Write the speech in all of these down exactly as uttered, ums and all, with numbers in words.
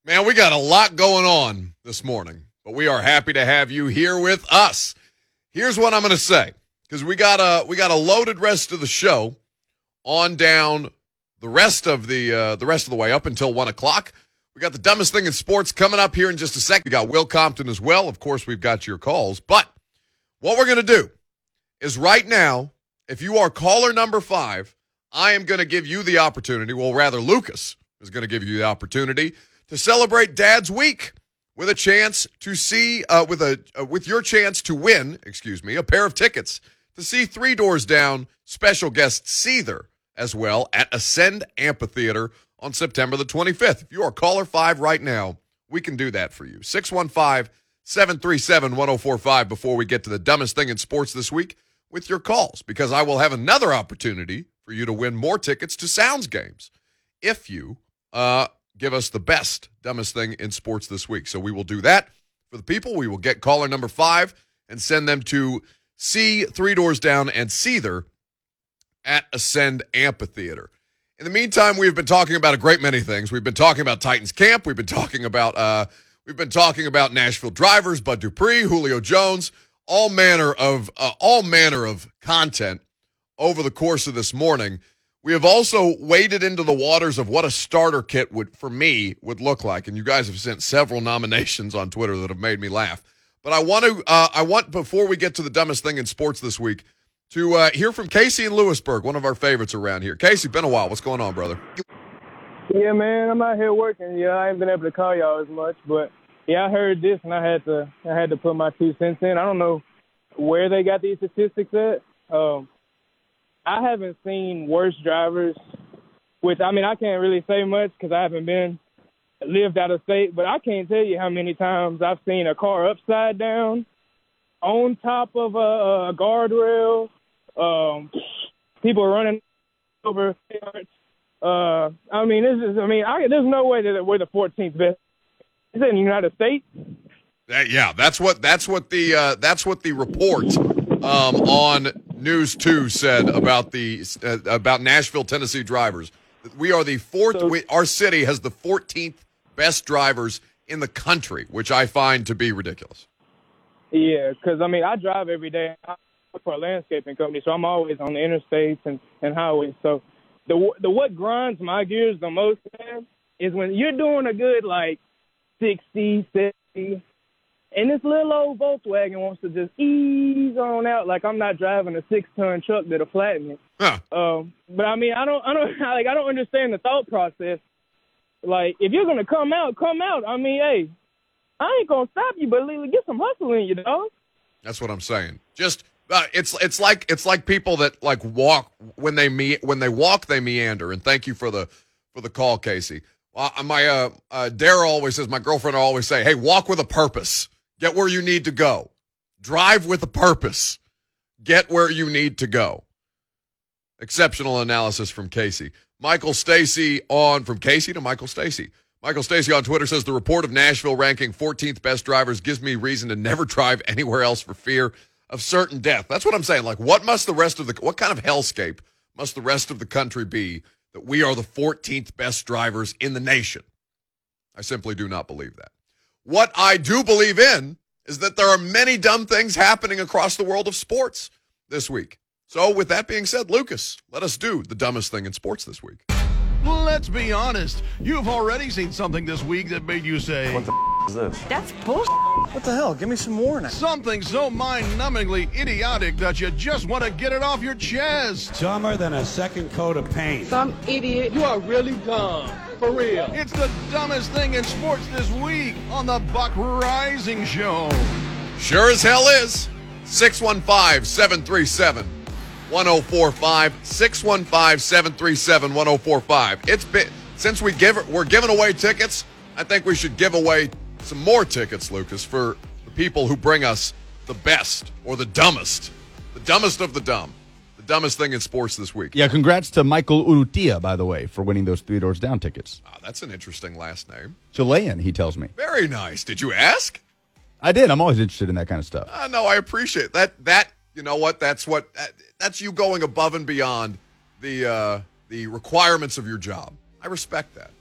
Man, we got a lot going on this morning, but we are happy to have you here with us. Here's what I'm going to say, because we got a we got a loaded rest of the show on down the rest of the uh, the rest of the way up until one o'clock. We got the dumbest thing in sports coming up here in just a second. We got Will Compton as well. Of course, we've got your calls. But what we're going to do is right now, if you are caller number five, I am going to give you the opportunity, well, rather Lucas is going to give you the opportunity to celebrate Dad's Week with a chance to see, uh, with a uh, with your chance to win, excuse me, a pair of tickets to see Three Doors Down special guest Seether as well at Ascend Amphitheater on September the twenty-fifth. If you are caller five right now, we can do that for you. six one five, seven three seven, one oh four five before we get to the dumbest thing in sports this week with your calls, because I will have another opportunity for you to win more tickets to Sounds games if you uh, give us the best dumbest thing in sports this week. So we will do that for the people. We will get caller number five and send them to see Three Doors Down and Seether at Ascend Amphitheater. In the meantime, we've been talking about a great many things. We've been talking about Titans camp. We've been talking about uh, we've been talking about Nashville drivers, Bud Dupree, Julio Jones, all manner of uh, all manner of content over the course of this morning. We have also waded into the waters of what a starter kit would, for me, would look like. And you guys have sent several nominations on Twitter that have made me laugh. But I want to, uh, I want, before we get to the dumbest thing in sports this week, to uh, hear from Casey in Lewisburg, one of our favorites around here. Casey, been a while. What's going on, brother? Yeah, man, I'm out here working. Yeah, I ain't been able to call y'all as much, but yeah, I heard this and I had to, I had to put my two cents in. I don't know where they got these statistics at. Um, I haven't seen worse drivers, which, I mean, I can't really say much because I haven't been, lived out of state, but I can't tell you how many times I've seen a car upside down, on top of a, a guardrail, um, people running over. Uh, I mean, this is, I mean, I, there's no way that we're the fourteenth best. Is it in the United States? That, yeah, that's what, that's what the, uh, that's what the report um, on News two said about the uh, about Nashville, Tennessee drivers. We are the fourth. So, we, our city has the fourteenth best drivers in the country, which I find to be ridiculous. Yeah, because I mean, I drive every day. I work for a landscaping company, so I'm always on the interstates and, and highways. So the the what grinds my gears the most, man, is when you're doing a good like sixty, seventy. And this little old Volkswagen wants to just ease on out like I'm not driving a six-ton truck that'll flatten it. Huh. Um, but I mean, I don't, I don't, like, I don't understand the thought process. Like, if you're gonna come out, come out. I mean, hey, I ain't gonna stop you, but get some hustle in you, dog. That's what I'm saying. Just uh, it's it's like it's like people that like walk when they me when they walk they meander. And thank you for the for the call, Casey. Uh, my uh, uh, Dara always says, my girlfriend will always say, hey, walk with a purpose. Get where you need to go. Drive with a purpose. Get where you need to go. Exceptional analysis from Casey. Michael Stacy on, from Casey to Michael Stacy. Michael Stacy on Twitter says, the report of Nashville ranking fourteenth best drivers gives me reason to never drive anywhere else for fear of certain death. That's what I'm saying. Like, what must the rest of the, what kind of hellscape must the rest of the country be that we are the fourteenth best drivers in the nation? I simply do not believe that. What I do believe in is that there are many dumb things happening across the world of sports this week. So with that being said, Lucas, let us do the dumbest thing in sports this week. Let's be honest. You've already seen something this week that made you say, What the f- is this? That's bullshit. What the hell? Give me some warning. something so mind-numbingly idiotic that you just want to get it off your chest. Dumber than a second coat of paint. Some idiot. You are really dumb. For real. It's the dumbest thing in sports this week on the Buck Rising Show. Sure as hell is. six one five, seven three seven, one oh four five. six one five, seven three seven, one oh four five. It's been, since we give, we're giving away tickets, I think we should give away some more tickets, Lucas, for the people who bring us the best or the dumbest. The dumbest of the dumb. The dumbest thing in sports this week. Yeah, congrats to Michael Urrutia, by the way, for winning those Three Doors Down tickets. Oh, that's an interesting last name. Chilean, he tells me. Very nice. Did you ask? I did. I'm always interested in that kind of stuff. Uh, no, I appreciate that. That, you know what? That's what, that, that's you going above and beyond the, uh, the requirements of your job. I respect that.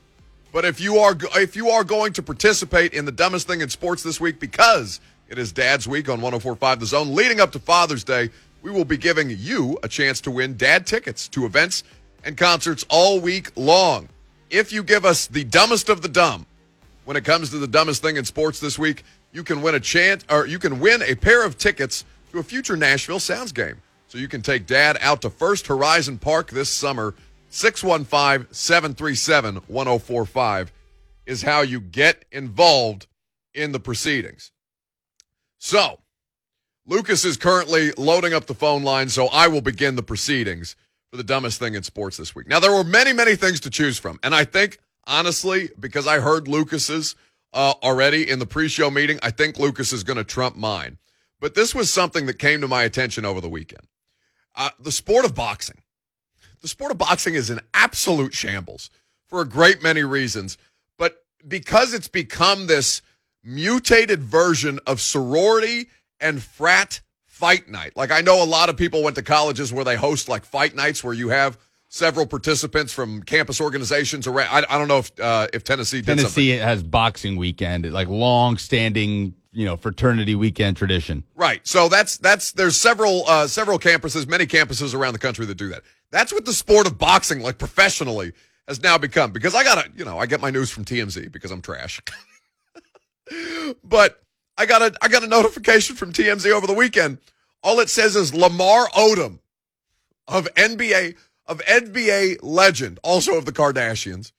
But if you are if you are going to participate in the dumbest thing in sports this week, because it is Dad's Week on one oh four point five The Zone, leading up to Father's Day, we will be giving you a chance to win dad tickets to events and concerts all week long. If you give us the dumbest of the dumb when it comes to the dumbest thing in sports this week, you can win a chance, or you can win a pair of tickets to a future Nashville Sounds game. So you can take Dad out to First Horizon Park this summer. six one five, seven three seven, one oh four five is how you get involved in the proceedings. So, Lucas is currently loading up the phone line, so I will begin the proceedings for the dumbest thing in sports this week. Now, there were many, many things to choose from, and I think, honestly, because I heard Lucas's uh, already in the pre-show meeting, I think Lucas is going to trump mine. But this was something that came to my attention over the weekend. Uh, the sport of boxing. The sport of boxing is an absolute shambles for a great many reasons, but because it's become this mutated version of sorority and frat fight night. Like, I know a lot of people went to colleges where they host like fight nights where you have several participants from campus organizations around. I, I don't know if uh, if Tennessee did Tennessee something. has boxing weekend, like long-standing, you know, fraternity weekend tradition. Right. So that's that's there's several uh, several campuses, many campuses around the country that do that. That's what the sport of boxing, like professionally, has now become. Because I gotta, you know, I get my news from T M Z because I'm trash. But I got a I got a notification from T M Z over the weekend. All it says is Lamar Odom of N B A of N B A legend, also of the Kardashians,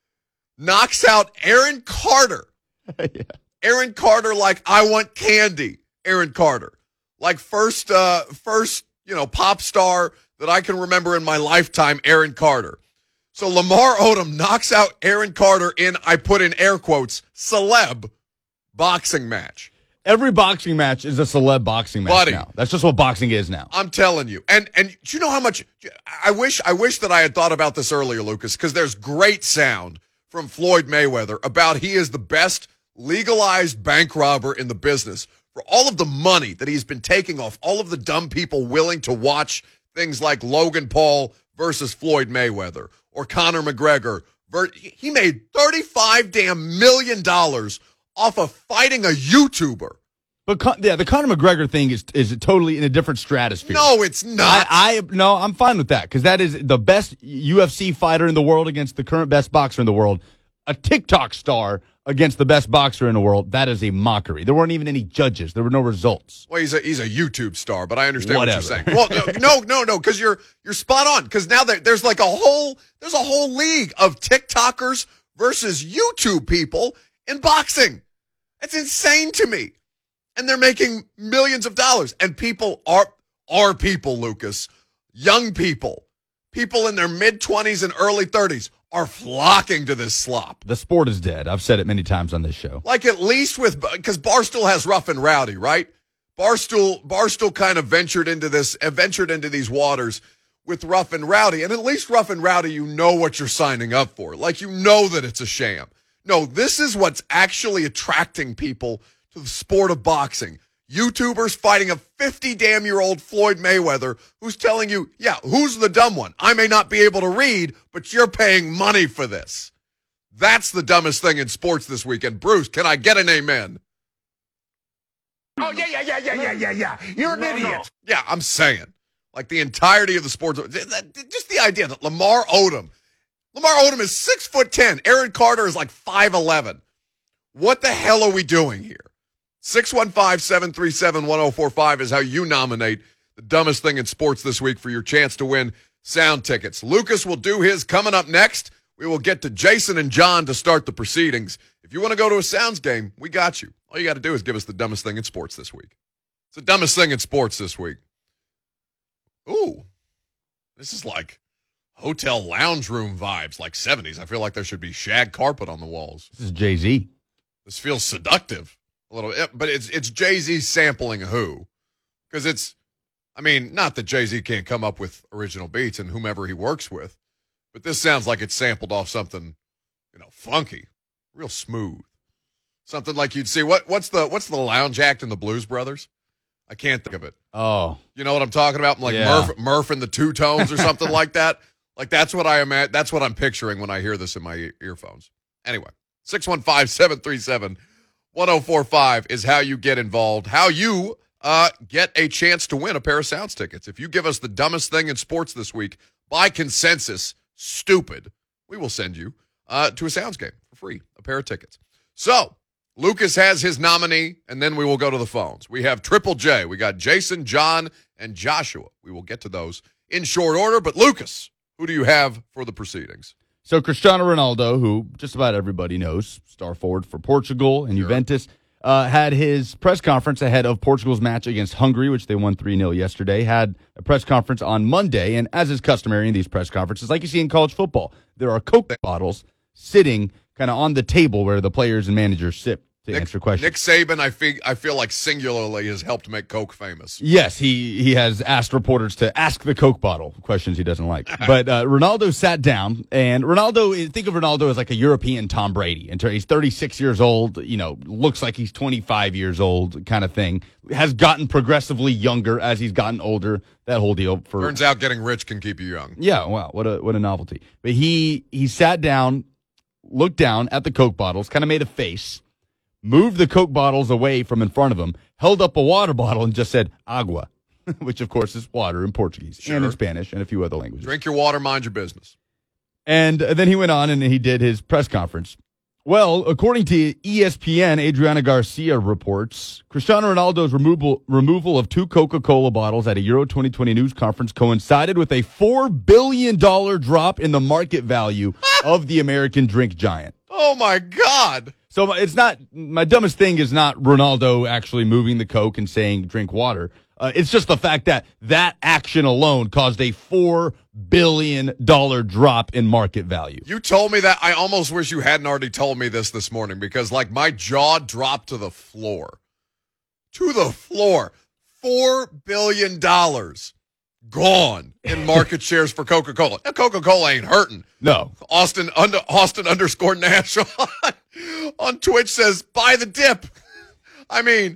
knocks out Aaron Carter. Yeah. Aaron Carter, like I want candy. Aaron Carter, like first uh, first you know pop star that I can remember in my lifetime. Aaron Carter. So Lamar Odom knocks out Aaron Carter in, I put in air quotes, celeb boxing match. Every boxing match is a celeb boxing match Buddy. now. That's just what boxing is now. I'm telling you. And and do you know how much I wish I wish that I had thought about this earlier, Lucas, because there's great sound from Floyd Mayweather about he is the best legalized bank robber in the business for all of the money that he's been taking off all of the dumb people willing to watch things like Logan Paul versus Floyd Mayweather or Conor McGregor. He made thirty-five damn million dollars off of fighting a YouTuber. But Con- yeah, the Conor McGregor thing is is totally in a different stratosphere. No, it's not. I, I no, I'm fine with that because that is the best U F C fighter in the world against the current best boxer in the world. A TikTok star against the best boxer in the world. That is a mockery. There weren't even any judges. There were no results. Well, he's a he's a YouTube star, but I understand Whatever. what you're saying. Well, no, no, no, because you're you're spot on. Because now there, there's like a whole there's a whole league of TikTokers versus YouTube people in boxing. It's insane to me. And they're making millions of dollars. And people are are people, Lucas. Young people, people in their mid-twenties and early thirties are flocking to this slop. The sport is dead. I've said it many times on this show. Like at least with, because Barstool has Rough and Rowdy, right? Barstool Barstool kind of ventured into this, uh, ventured into these waters with Rough and Rowdy. And at least Rough and Rowdy, you know what you're signing up for. Like you know that it's a sham. No, this is what's actually attracting people to the sport of boxing. YouTubers fighting a fifty-damn-year-old Floyd Mayweather who's telling you, yeah, who's the dumb one? I may not be able to read, but you're paying money for this. That's the dumbest thing in sports this weekend. Bruce, can I get an amen? Oh, yeah, yeah, yeah, yeah, yeah, yeah, yeah. You're an no, idiot. No. Yeah, I'm saying. Like the entirety of the sports. Just the idea that Lamar Odom, Lamar Odom is six foot ten. Aaron Carter is like five eleven. What the hell are we doing here? six one five, seven three seven, one oh four five is how you nominate the dumbest thing in sports this week for your chance to win sound tickets. Lucas will do his coming up next. We will get to Jason and John to start the proceedings. If you want to go to a Sounds game, we got you. All you got to do is give us the dumbest thing in sports this week. It's the dumbest thing in sports this week. Ooh, this is like hotel lounge room vibes, like seventies. I feel like there should be shag carpet on the walls. This is Jay-Z. This feels seductive. A little, but it's it's Jay-Z sampling who? Because it's, I mean, not that Jay-Z can't come up with original beats and whomever he works with, but this sounds like it's sampled off something, you know, funky, real smooth, something like you'd see. What what's the what's the lounge act in the Blues Brothers? I can't think of it. Oh, you know what I'm talking about? Like yeah. Murph Murph and the Two Tones or something like that. Like that's what I am at. That's what I'm picturing when I hear this in my earphones. Anyway, six one five, seven three seven, one oh four five is how you get involved, how you uh, get a chance to win a pair of Sounds tickets. If you give us the dumbest thing in sports this week, by consensus, stupid, we will send you uh, to a Sounds game for free, a pair of tickets. So, Lucas has his nominee, and then we will go to the phones. We have Triple J. We got Jason, John, and Joshua. We will get to those in short order. But, Lucas, who do you have for the proceedings? So Cristiano Ronaldo, who just about everybody knows, star forward for Portugal and Sure. Juventus, uh, had his press conference ahead of Portugal's match against Hungary, which they won three nil yesterday, had a press conference on Monday. And as is customary in these press conferences, like you see in college football, there are Coke bottles sitting kind of on the table where the players and managers sit to Nick, answer questions. Nick Saban, I feel, I feel like singularly has helped make Coke famous. Yes, he, he has asked reporters to ask the Coke bottle questions he doesn't like. But uh, Ronaldo sat down, and Ronaldo, think of Ronaldo as like a European Tom Brady. Until he's thirty-six years old, you know, looks like he's twenty-five years old kind of thing. Has gotten progressively younger as he's gotten older. That whole deal. For Turns out getting rich can keep you young. Yeah, wow, what a what a novelty. But he he sat down, looked down at the Coke bottles, kind of made a face, moved the Coke bottles away from in front of him, held up a water bottle, and just said, agua, which, of course, is water in Portuguese Sure. and in Spanish and a few other languages. Drink your water, mind your business. And then he went on and he did his press conference. Well, according to E S P N, Adriana Garcia reports, Cristiano Ronaldo's removal, removal of two Coca-Cola bottles at a Euro twenty twenty news conference coincided with a four billion dollars drop in the market value of the American drink giant. Oh, my God. So it's not, my dumbest thing is not Ronaldo actually moving the Coke and saying drink water. Uh, it's just the fact that that action alone caused a four billion dollars drop in market value. You told me that. I almost wish you hadn't already told me this this morning because, like, my jaw dropped to the floor. To the floor. four billion dollars gone in market shares for Coca-Cola. Now, Coca-Cola ain't hurting. No. Austin under, Austin underscore Nash on, on Twitch says, buy the dip. I mean,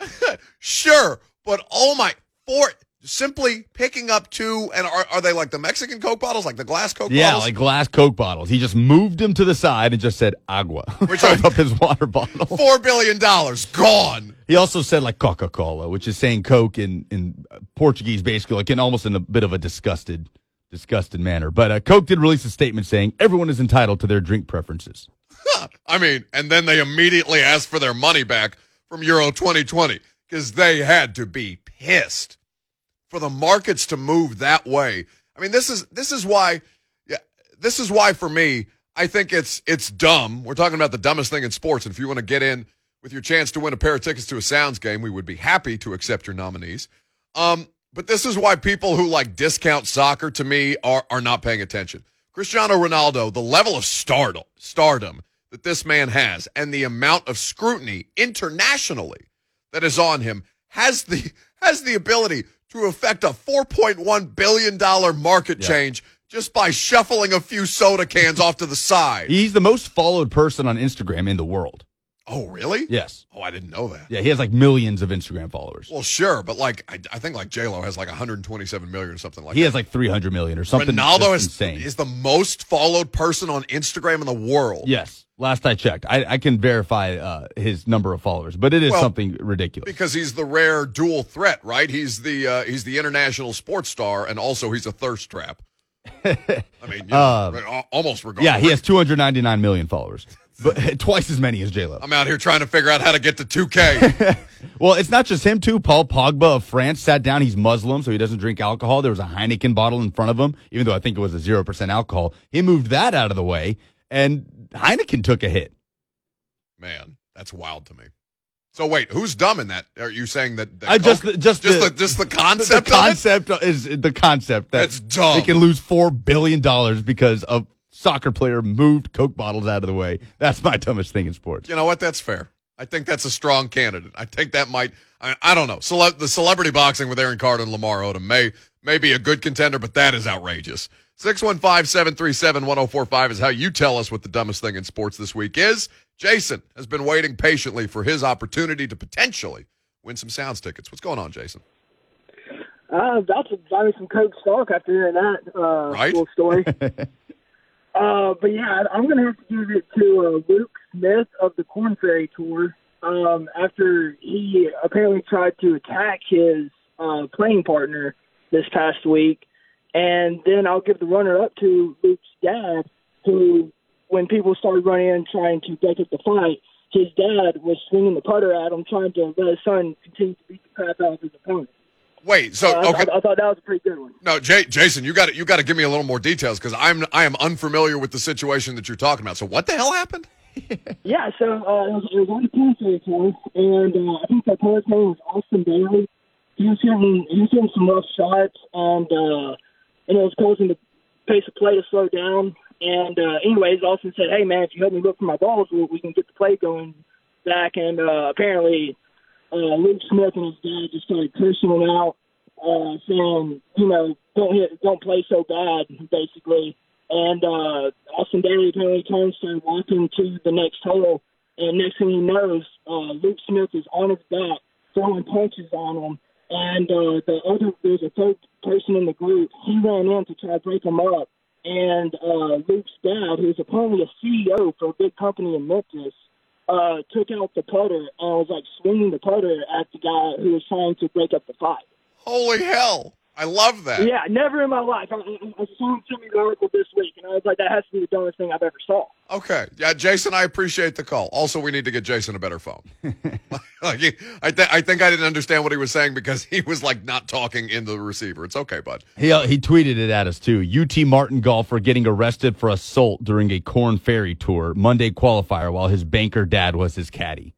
sure, but oh my, four, simply picking up two, and are, are they like the Mexican Coke bottles, like the glass Coke Yeah, bottles? like glass Coke bottles. He just moved them to the side and just said agua. Which held are- up his water bottle. four billion dollars gone. He also said like Coca-Cola, which is saying Coke in, in Portuguese, basically, like in almost in a bit of a disgusted, disgusted manner. But uh, Coke did release a statement saying everyone is entitled to their drink preferences. I mean, and then they immediately asked for their money back from Euro twenty twenty because they had to be pissed for the markets to move that way. I mean, this is this is why, yeah, this is why for me, I think it's it's dumb. We're talking about the dumbest thing in sports, and if you want to get in with your chance to win a pair of tickets to a Sounds game, we would be happy to accept your nominees. Um, but this is why people who like discount soccer to me are are not paying attention. Cristiano Ronaldo, the level of stardom, stardom that this man has, and the amount of scrutiny internationally that is on him, has the has the ability to affect a four point one billion dollars market Yeah. change just by shuffling a few soda cans off to the side. He's the most followed person on Instagram in the world. Oh, really? Yes. Oh, I didn't know that. Yeah, he has like millions of Instagram followers. Well, sure, but like I, I think like J-Lo has like one hundred twenty-seven million or something like He that. has like three hundred million or something. Ronaldo just is, insane. is the most followed person on Instagram in the world. Yes. Last I checked. I, I can verify uh, his number of followers, but it is Well, something ridiculous. Because he's the rare dual threat, right? He's the uh, he's the international sports star, and also he's a thirst trap. I mean, you know, Uh, al- almost regardless. Yeah, he has two hundred ninety-nine million followers, but twice as many as J-Lo. I'm out here trying to figure out how to get to two K. Well, it's not just him, too. Paul Pogba of France sat down. He's Muslim, so he doesn't drink alcohol. There was a Heineken bottle in front of him, even though I think it was a zero percent alcohol. He moved that out of the way, and Heineken took a hit. Man, that's wild to me. So wait, who's dumb in that? Are you saying that? that I just, Coke- just, just the, the, just the the concept. concept is the concept that That's dumb. they can lose four billion dollars because a soccer player moved Coke bottles out of the way. That's my dumbest thing in sports. You know what? That's fair. I think that's a strong candidate. I think that might. I, I don't know. Cele- the celebrity boxing with Aaron Carter and Lamar Odom may may be a good contender, but that is outrageous. six one five, seven three seven, one oh four five is how you tell us what the dumbest thing in sports this week is. Jason has been waiting patiently for his opportunity to potentially win some Sounds tickets. What's going on, Jason? I'm about to buy me some Coke stock after hearing that uh, Right? little story. Uh, but yeah, I'm going to have to give it to uh, Luke Smith of the Corn Ferry Tour. Um, after he apparently tried to attack his uh, playing partner this past week. And then I'll give the runner-up to Luke's dad, who, when people started running in trying to break up the fight, his dad was swinging the putter at him, trying to let his son continue to beat the crap out of his opponent. Wait, so uh, okay. I, I thought that was a pretty good one. No, Jay, Jason, you got to you got to give me a little more details because I'm I am unfamiliar with the situation that you're talking about. So what the hell happened? Yeah, so uh, it, was, it was on the Corn Ferry Tour, and uh, I think the opponent's name was Austin Bailey. He was hitting he was hitting some rough shots, and uh, and it was causing the pace of play to slow down. And uh, anyways, Austin said, "Hey man, if you help me look for my balls, we, we can get the play going back." And uh, apparently, uh, Luke Smith and his dad just started cursing him out, uh, saying, "You know, don't hit, don't play so bad," basically. And uh, Austin Bailey apparently turns to walking to the next hole, and next thing he knows, uh, Luke Smith is on his back, throwing punches on him. And uh, the other, there's a third person in the group. He ran in to try to break him up. And uh, Luke's dad, who's apparently a C E O for a big company in Memphis, uh, took out the putter and was like swinging the putter at the guy who was trying to break up the fight. Holy hell. I love that. Yeah, never in my life. I, I, I saw him send me the article this week, and I was like, that has to be the dumbest thing I've ever saw. Okay. Yeah, Jason, I appreciate the call. Also, we need to get Jason a better phone. like he, I, th- I think I didn't understand what he was saying because he was, like, not talking in the receiver. It's okay, bud. He, uh, he tweeted it at us, too. U T Martin golfer getting arrested for assault during a Corn Ferry Tour Monday qualifier while his banker dad was his caddy.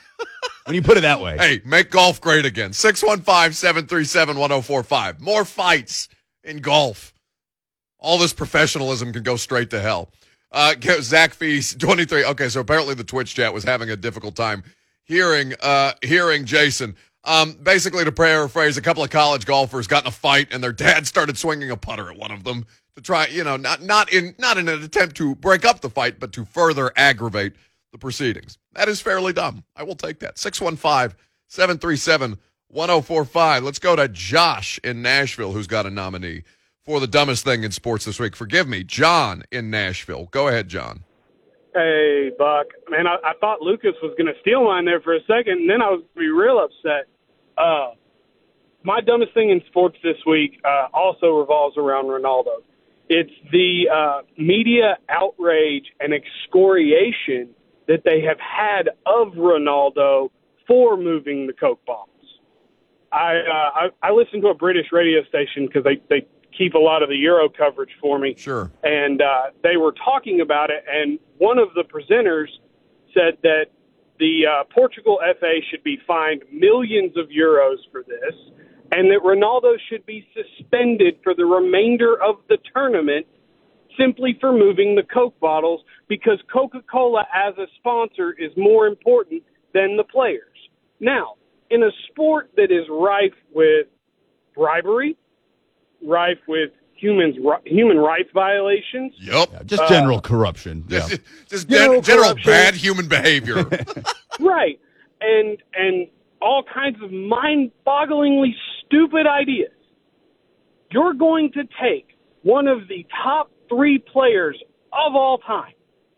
When you put it that way. Hey, make golf great again. six one five, seven three seven, one oh four five. More fights in golf. All this professionalism can go straight to hell. Uh, Zach Feast, twenty-three. Okay, so apparently the Twitch chat was having a difficult time hearing uh, hearing Jason. Um, basically, to paraphrase, a couple of college golfers got in a fight, and their dad started swinging a putter at one of them to try, you know, not not in not in an attempt to break up the fight, but to further aggravate the proceedings. That is fairly dumb. I will take that. six one five, seven three seven, one oh four five. Let's go to Josh in Nashville, who's got a nominee for the dumbest thing in sports this week. Forgive me, John in Nashville. Go ahead, John. Hey, Buck. Man, I, I thought Lucas was going to steal mine there for a second, and then I was going to be real upset. Uh, my dumbest thing in sports this week uh, also revolves around Ronaldo. It's the uh, media outrage and excoriation that they have had of Ronaldo for moving the Coke bottles. I uh, I, I listen to a British radio station because they, they keep a lot of the Euro coverage for me. Sure. And uh, they were talking about it, and one of the presenters said that the uh, Portugal F A should be fined millions of euros for this, and that Ronaldo should be suspended for the remainder of the tournament simply for moving the Coke bottles because Coca-Cola as a sponsor is more important than the players. Now, in a sport that is rife with bribery, rife with humans, human rights violations. Yep. Yeah, just general uh, corruption. Yeah. Just, just general, general corruption. bad human behavior. Right. And, and all kinds of mind-bogglingly stupid ideas. You're going to take one of the top three players of all time.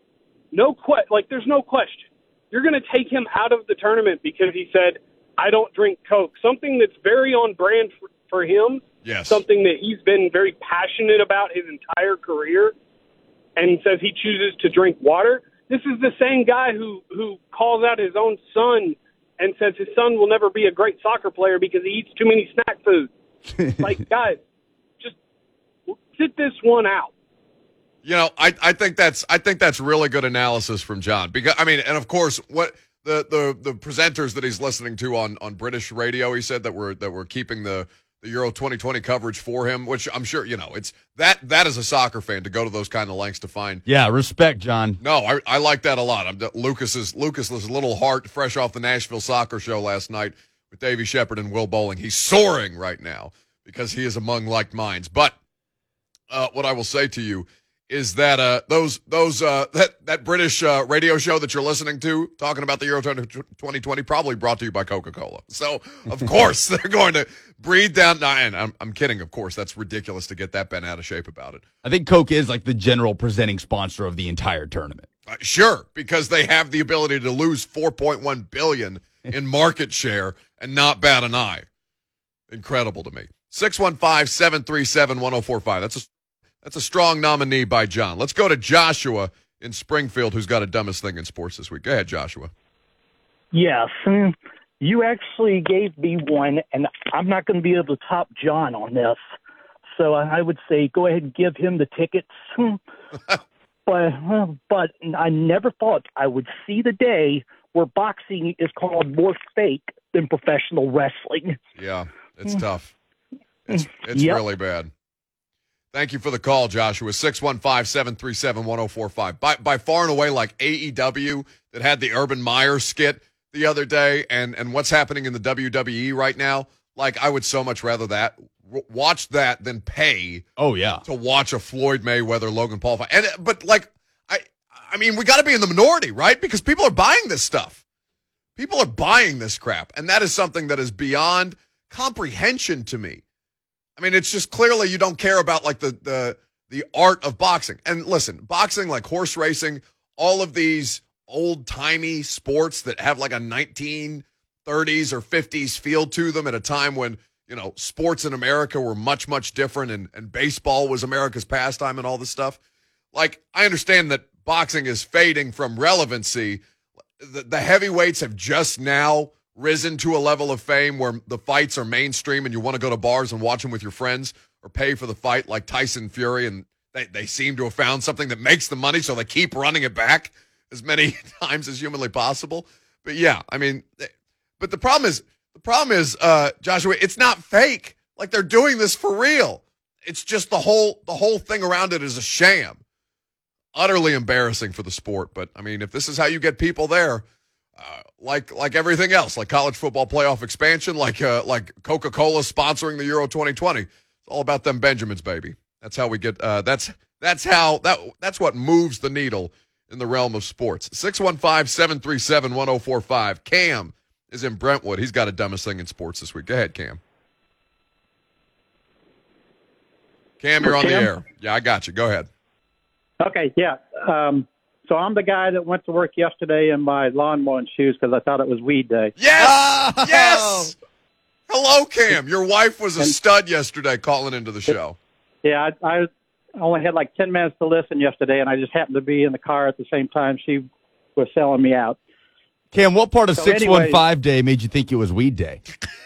No que- like there's no question. You're going to take him out of the tournament because he said, I don't drink Coke. Something that's very on brand for, for him. Yes. Something that he's been very passionate about his entire career and says he chooses to drink water. This is the same guy who, who calls out his own son and says his son will never be a great soccer player because he eats too many snack foods. Like, guys, just sit this one out. You know, I, I think that's I think that's really good analysis from John. Because I mean, and of course, what the, the, the presenters that he's listening to on, on British radio, he said that we're that we're keeping the, the Euro twenty twenty coverage for him, which I'm sure, you know, it's that that is a soccer fan to go to those kind of lengths to find. Yeah, respect, John. No, I I like that a lot. I'm Lucas's Lucas's little heart fresh off the Nashville soccer show last night with Davey Shepard and Will Bowling. He's soaring right now because he is among like minds. But uh, what I will say to you is that uh, those those uh, that that British uh, radio show that you're listening to talking about the Euro twenty twenty probably brought to you by Coca-Cola. So of course they're going to breathe down. No, and I'm I'm kidding. Of course, that's ridiculous to get that bent out of shape about it. I think Coke is like the general presenting sponsor of the entire tournament. Uh, sure, because they have the ability to lose four point one billion dollars in market share and not bat an eye. Incredible to me. six one five, seven three seven, one oh four five. That's a That's a strong nominee by John. Let's go to Joshua in Springfield, who's got a dumbest thing in sports this week. Go ahead, Joshua. Yes, mm, you actually gave me one, and I'm not going to be able to top John on this. So I would say go ahead and give him the tickets. but, but I never thought I would see the day where boxing is called more fake than professional wrestling. Yeah, it's tough. It's, it's Yep. really bad. Thank you for the call, Joshua. six one five, seven three seven, one oh four five. By, by far and away, like A E W that had the Urban Meyer skit the other day and, and what's happening in the W W E right now, like I would so much rather that watch that than pay Oh, yeah. to watch a Floyd Mayweather, Logan Paul fight. And, but, like, I I mean, we got to be in the minority, right? Because people are buying this stuff. People are buying this crap. And that is something that is beyond comprehension to me. I mean, it's just clearly you don't care about like the the the art of boxing. And listen, boxing, like horse racing, all of these old-timey sports that have like a nineteen thirties or fifties feel to them at a time when, you know, sports in America were much, much different and, and baseball was America's pastime and all this stuff. Like, I understand that boxing is fading from relevancy. The, the heavyweights have just now risen to a level of fame where the fights are mainstream and you want to go to bars and watch them with your friends or pay for the fight like Tyson Fury, and they, they seem to have found something that makes the money, so they keep running it back as many times as humanly possible. But yeah, I mean, but the problem is, the problem is, uh, Joshua, it's not fake. Like, they're doing this for real. It's just the whole, the whole thing around it is a sham. Utterly embarrassing for the sport. But I mean, if this is how you get people there, Uh, like like everything else, like college football playoff expansion, like uh, like Coca-Cola sponsoring the Euro twenty twenty. It's all about them Benjamins, baby. That's how we get. Uh, that's that's how that that's what moves the needle in the realm of sports. six one five, seven three seven, one oh four five. Cam is in Brentwood. He's got a dumbest thing in sports this week. Go ahead, Cam. Cam, you're on the air. Yeah, I got you. Go ahead. Okay, yeah. Um, So I'm the guy that went to work yesterday in my lawn mowing shoes because I thought it was weed day. Yes! Oh! Yes! Hello, Cam. Your wife was a stud yesterday calling into the show. Yeah, I, I only had like ten minutes to listen yesterday, and I just happened to be in the car at the same time she was selling me out. Cam, what part of So six one five anyway- day made you think it was weed day?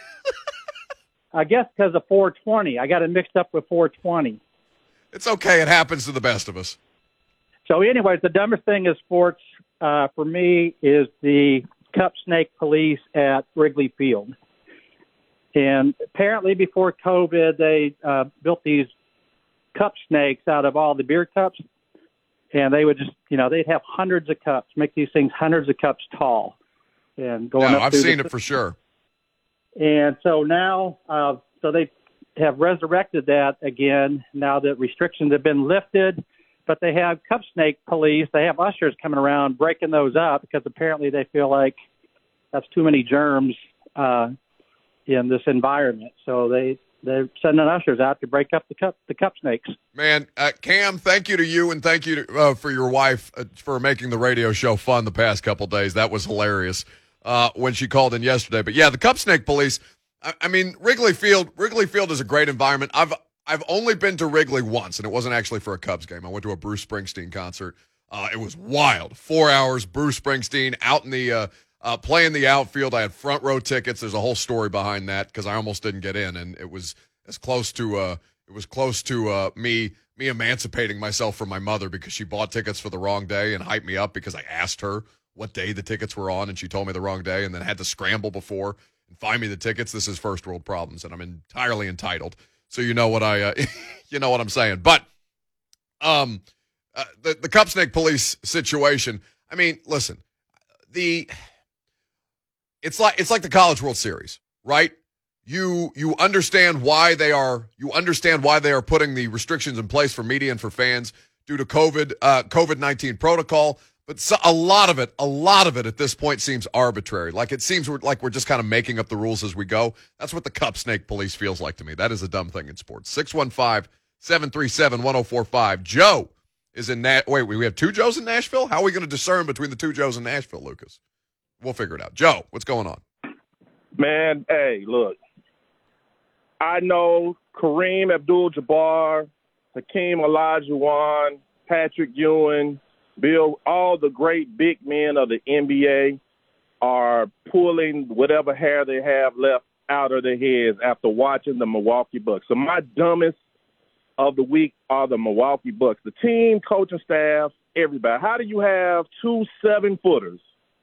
I guess because of four twenty. I got it mixed up with four twenty. It's okay. It happens to the best of us. So anyways, the dumbest thing in sports uh, for me is the cup snake police at Wrigley Field. And apparently before COVID, they uh, built these cup snakes out of all the beer cups. And they would just, you know, they'd have hundreds of cups, make these things hundreds of cups tall. And going No, up I've through seen the- it for sure. And so now, uh, so they have resurrected that again now that restrictions have been lifted. But they have cup snake police. They have ushers coming around breaking those up because apparently they feel like that's too many germs uh, in this environment. So they they're sending ushers out to break up the cup the cup snakes. Man, uh, Cam, thank you to you and thank you to, uh, for your wife uh, for making the radio show fun the past couple days. That was hilarious uh, when she called in yesterday. But yeah, the cup snake police. I, I mean, Wrigley Field. Wrigley Field is a great environment. I've I've only been to Wrigley once, and it wasn't actually for a Cubs game. I went to a Bruce Springsteen concert. Uh, it was wild. Four hours, Bruce Springsteen out in the uh, uh, playing the outfield. I had front row tickets. There's a whole story behind that because I almost didn't get in, and it was as close to uh, it was close to uh, me me emancipating myself from my mother because she bought tickets for the wrong day and hyped me up because I asked her what day the tickets were on, and she told me the wrong day, and then had to scramble before and find me the tickets. This is first world problems, and I'm entirely entitled. So you know what I, uh, you know what I'm saying. But um, uh, the the cup snake police situation. I mean, listen, the it's like it's like the College World Series, right? You you understand why they are you understand why they are putting the restrictions in place for media and for fans due to COVID, uh, COVID nineteen protocol. But so, a lot of it, a lot of it at this point seems arbitrary. Like it seems we're, like we're just kind of making up the rules as we go. That's what the Cup Snake Police feels like to me. That is a dumb thing in sports. six one five, seven three seven, one oh four five. Joe is in Nashville. Wait, we have two Joes in Nashville? How are we going to discern between the two Joes in Nashville, Lucas? We'll figure it out. Joe, what's going on? Man, hey, look. I know Kareem Abdul-Jabbar, Hakeem Olajuwon, Patrick Ewing, Bill, all the great big men of the N B A are pulling whatever hair they have left out of their heads after watching the Milwaukee Bucks. So my dumbest of the week are the Milwaukee Bucks. The team, coaching staff, everybody. How do you have two seven-footers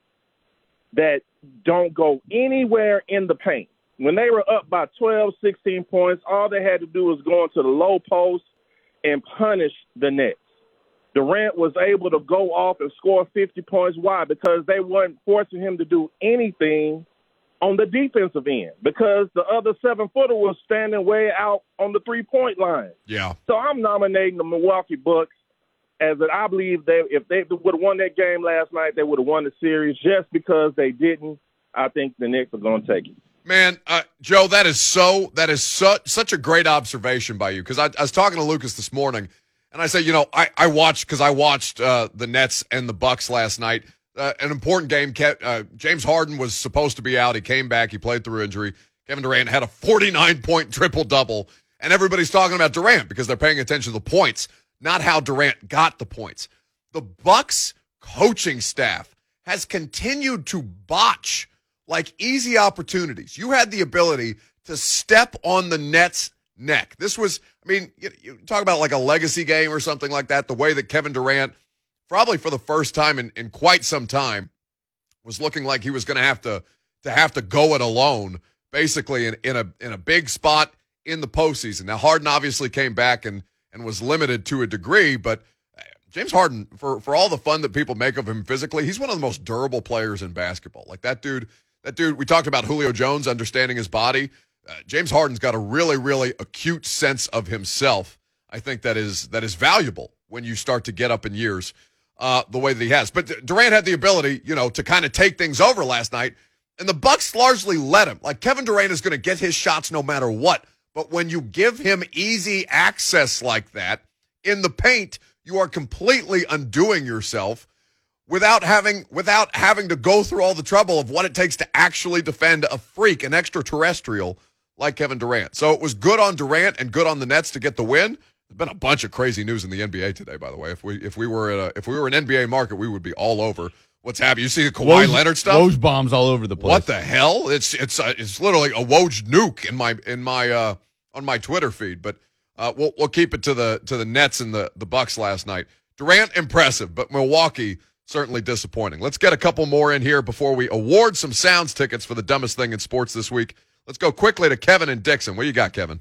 that don't go anywhere in the paint? When they were up by twelve, sixteen points, all they had to do was go into the low post and punish the Nets. Durant was able to go off and score fifty points. Why? Because they weren't forcing him to do anything on the defensive end because the other seven-footer was standing way out on the three-point line. Yeah. So I'm nominating the Milwaukee Bucks as that I believe they if they would have won that game last night, they would have won the series. Just because they didn't, I think the Knicks are going to take it. Man, uh, Joe, that is so that is such such a great observation by you because I, I was talking to Lucas this morning. And I said, you know, I, I watched because I watched uh, the Nets and the Bucks last night. Uh, an important game. Ke- uh, James Harden was supposed to be out. He came back. He played through injury. Kevin Durant had a forty-nine point triple-double. And everybody's talking about Durant because they're paying attention to the points, not how Durant got the points. The Bucks coaching staff has continued to botch like easy opportunities. You had the ability to step on the Nets' neck. This was, I mean, you, you talk about like a legacy game or something like that, the way that Kevin Durant, probably for the first time in, in quite some time, was looking like he was going to have to to have to go it alone, basically in, in a in a big spot in the postseason. Now, Harden obviously came back and and was limited to a degree, but James Harden, for, for all the fun that people make of him physically, he's one of the most durable players in basketball. Like that dude, that dude, we talked about Julio Jones understanding his body. Uh, James Harden's got a really, really acute sense of himself. I think that is that is valuable when you start to get up in years uh, the way that he has. But Durant had the ability, you know, to kind of take things over last night, and the Bucks largely let him. Like Kevin Durant is going to get his shots no matter what. But when you give him easy access like that in the paint, you are completely undoing yourself without having without having to go through all the trouble of what it takes to actually defend a freak, an extraterrestrial like Kevin Durant. So it was good on Durant and good on the Nets to get the win. There's been a bunch of crazy news in the N B A today, by the way. If we if we were at a, if we were an N B A market, we would be all over what's happening. You see the Kawhi Woj, Leonard stuff? Woj bombs all over the place. What the hell? It's it's uh, it's literally a Woj nuke in my in my uh, on my Twitter feed. But uh, we'll we'll keep it to the to the Nets and the the Bucks last night. Durant impressive, but Milwaukee certainly disappointing. Let's get a couple more in here before we award some Sounds tickets for the dumbest thing in sports this week. Let's go quickly to Kevin and Dixon. What you got, Kevin?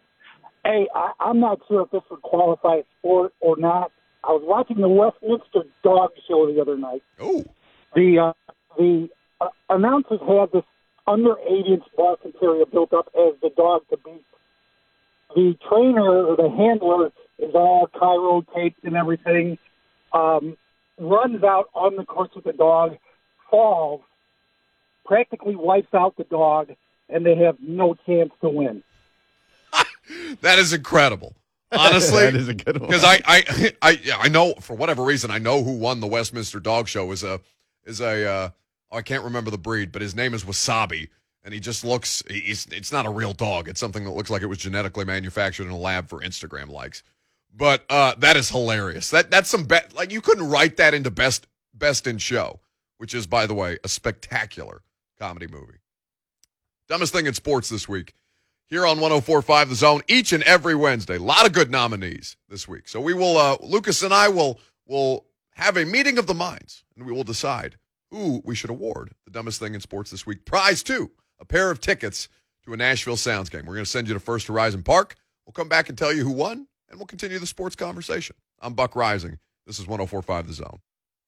Hey, I, I'm not sure if this would qualify as sport or not. I was watching the Westminster Dog Show the other night. Oh. The uh, the uh, announcers had this under eight inch Boston Terrier built up as the dog to beat. The trainer or the handler is all chiro taped and everything. Um, runs out on the course with the dog, falls, practically wipes out the dog, and they have no chance to win. That is incredible. Honestly, that is a good one. Because I, I, I, I know for whatever reason I know who won the Westminster Dog Show is a is a uh, oh, I can't remember the breed, but his name is Wasabi, and he just looks. He's it's not a real dog. It's something that looks like it was genetically manufactured in a lab for Instagram likes. But uh, that is hilarious. That that's some be- like you couldn't write that into best best in show, which is, by the way, a spectacular comedy movie. Dumbest thing in sports this week. Here on one oh four point five The Zone, each and every Wednesday. A lot of good nominees this week. So we will, uh, Lucas and I will will have a meeting of the minds, and we will decide who we should award the dumbest thing in sports this week. Prize two, a pair of tickets to a Nashville Sounds game. We're going to send you to First Horizon Park. We'll come back and tell you who won, and we'll continue the sports conversation. I'm Buck Rising. This is one oh four point five The Zone.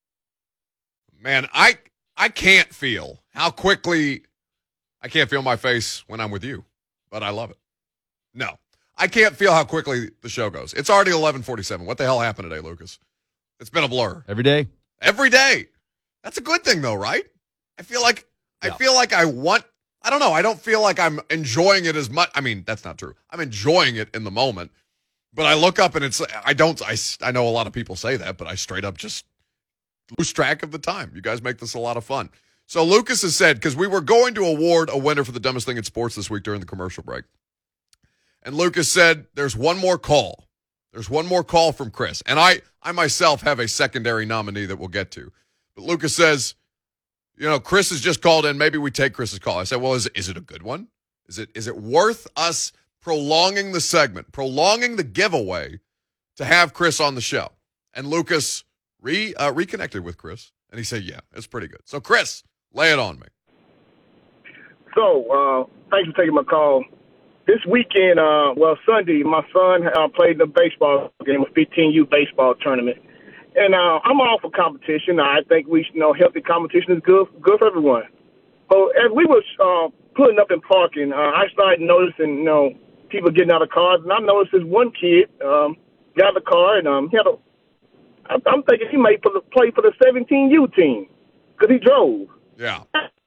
Man, I I can't feel how quickly I can't feel my face when I'm with you. But I love it. No, I can't feel how quickly the show goes. It's already eleven forty-seven. What the hell happened today, Lucas? It's been a blur. Every day. Every day. That's a good thing, though, right? I feel like yeah. I feel like I want. I don't know. I don't feel like I'm enjoying it as much. I mean, that's not true. I'm enjoying it in the moment, but I look up and it's. I don't. I I know a lot of people say that, but I straight up just lose track of the time. You guys make this a lot of fun. So Lucas has said, because we were going to award a winner for the dumbest thing in sports this week during the commercial break. And Lucas said, there's one more call. There's one more call from Chris. And I, I myself have a secondary nominee that we'll get to. But Lucas says, you know, Chris has just called in. Maybe we take Chris's call. I said, well, is, is it a good one? Is it is it worth us prolonging the segment, prolonging the giveaway to have Chris on the show? And Lucas re uh, reconnected with Chris, and he said, yeah, it's pretty good. So, Chris, lay it on me. So, uh, thanks for taking my call. This weekend, uh, well, Sunday, my son uh, played in a baseball game, a fifteen U baseball tournament. And uh, I'm all for competition. I think we should know healthy competition is good, good for everyone. So as we was uh, pulling up and parking, uh, I started noticing, you know, people getting out of cars. And I noticed this one kid um, got out of the car, and um, he had a, I, I'm thinking he may for the, play for the seventeen U team because he drove. Yeah.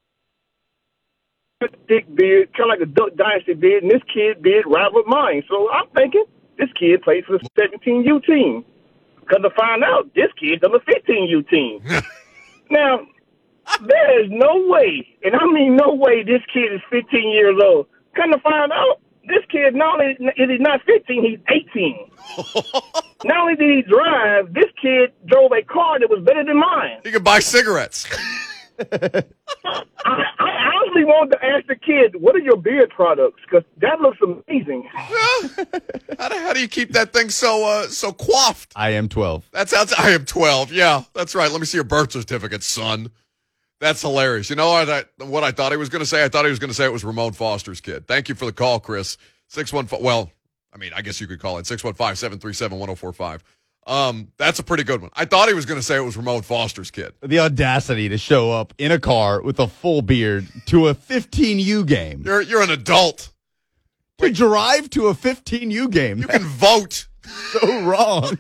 Thick beard, kind of like a Duck Dynasty beard, and this kid beard rivaled mine. So I'm thinking this kid plays for the seventeen U team. Because to find out, this kid's on the fifteen U team. Now, there is no way, and I mean no way, this kid is fifteen years old. Come to find out, this kid not only is he not fifteen, he's eighteen. Not only did he drive, this kid drove a car that was better than mine. He could buy cigarettes. I, I honestly wanted to ask the kid, what are your beard products? Because that looks amazing. how, do, how do you keep that thing so uh, so coiffed? I am twelve. That sounds. I am twelve. Yeah, that's right. Let me see your birth certificate, son. That's hilarious. You know what I, what I thought he was going to say? I thought he was going to say it was Ramon Foster's kid. Thank you for the call, Chris. six one five. Well, I mean, I guess you could call it six one five, seven three seven, one oh four five. Um, that's a pretty good one. I thought he was going to say it was Ramon Foster's kid. The audacity to show up in a car with a full beard to a fifteen U game. You're you're an adult. To Wait. drive to a fifteen U game. You can vote. So wrong.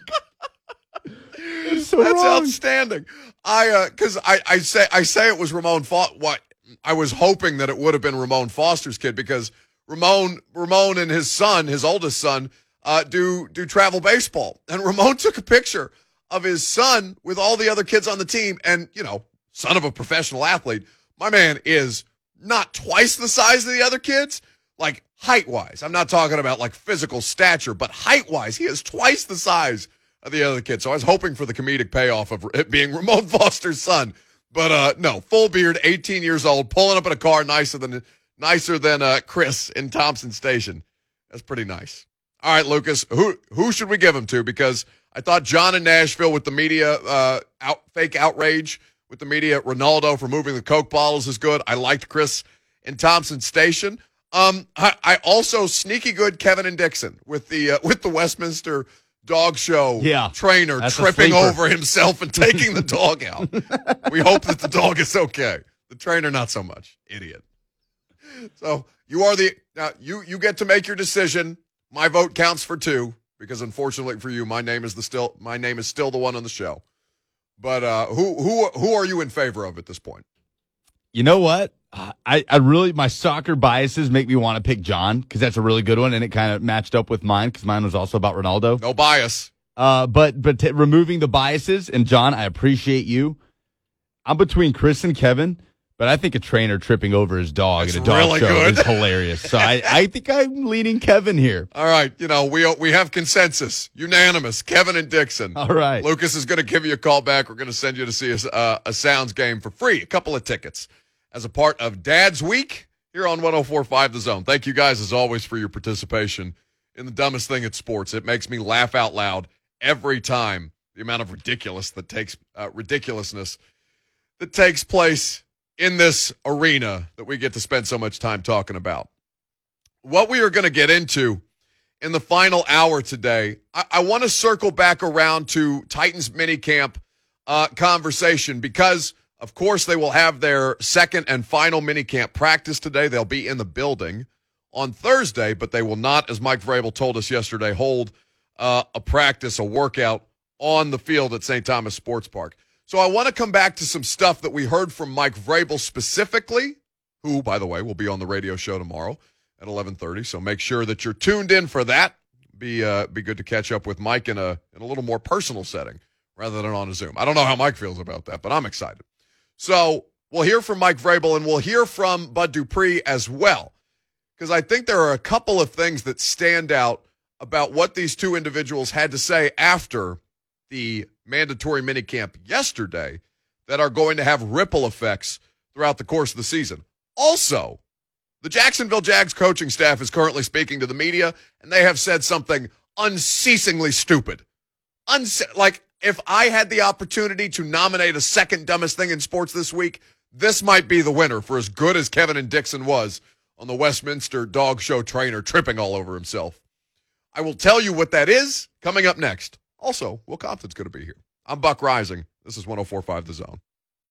so That's wrong. outstanding. I uh, because I I say I say it was Ramon Foster. What I was hoping that it would have been Ramon Foster's kid because Ramon Ramon and his son, his oldest son. Uh, do do travel baseball. And Ramon took a picture of his son with all the other kids on the team. And, you know, son of a professional athlete, my man is not twice the size of the other kids, like height-wise. I'm not talking about, like, physical stature, but height-wise, he is twice the size of the other kids. So I was hoping for the comedic payoff of it being Ramon Foster's son. But, uh, no, full beard, eighteen years old, pulling up in a car nicer than nicer than uh, Chris in Thompson Station. That's pretty nice. All right, Lucas, who who should we give him to? Because I thought John in Nashville with the media, uh, out, fake outrage with the media, Ronaldo for moving the Coke bottles is good. I liked Chris in Thompson Station. Um, I, I also sneaky good Kevin and Dixon with the uh, with the Westminster Dog Show yeah, trainer tripping over himself and taking the dog out. We hope that the dog is okay. The trainer, not so much. Idiot. So you are the now you you get to make your decision. My vote counts for two because, unfortunately for you, my name is the still my name is still the one on the show. But uh, who who who are you in favor of at this point? You know what? Uh, I I really my soccer biases make me want to pick John because that's a really good one, and it kind of matched up with mine because mine was also about Ronaldo. No bias. Uh, but but t- removing the biases, and John, I appreciate you. I'm between Chris and Kevin. But I think a trainer tripping over his dog That's at a dog really show good. is hilarious. So I, I think I'm leaning Kevin here. All right. You know, we we have consensus. Unanimous. Kevin and Dixon. All right. Lucas is going to give you a call back. We're going to send you to see a, uh, a Sounds game for free. A couple of tickets as a part of Dad's Week here on one oh four point five The Zone. Thank you guys, as always, for your participation in the dumbest thing at sports. It makes me laugh out loud every time, the amount of ridiculous that takes uh, ridiculousness that takes place in this arena that we get to spend so much time talking about. What we are going to get into in the final hour today, I, I want to circle back around to Titans minicamp uh, conversation because, of course, they will have their second and final minicamp practice today. They'll be in the building on Thursday, but they will not, as Mike Vrabel told us yesterday, hold uh, a practice, a workout on the field at Saint Thomas Sports Park. So I want to come back to some stuff that we heard from Mike Vrabel specifically, who, by the way, will be on the radio show tomorrow at eleven thirty. So make sure that you're tuned in for that. Be uh, be good to catch up with Mike in a in a little more personal setting rather than on a Zoom. I don't know how Mike feels about that, but I'm excited. So we'll hear from Mike Vrabel, and we'll hear from Bud Dupree as well, because I think there are a couple of things that stand out about what these two individuals had to say after the mandatory minicamp yesterday that are going to have ripple effects throughout the course of the season. Also, the Jacksonville Jags coaching staff is currently speaking to the media, and they have said something unceasingly stupid. Unce- like, if I had the opportunity to nominate a second dumbest thing in sports this week, this might be the winner for as good as Kevin and Dixon was on the Westminster dog show trainer tripping all over himself. I will tell you what that is coming up next. Also, Will Compton's going to be here. I'm Buck Rising. This is one oh four point five The Zone.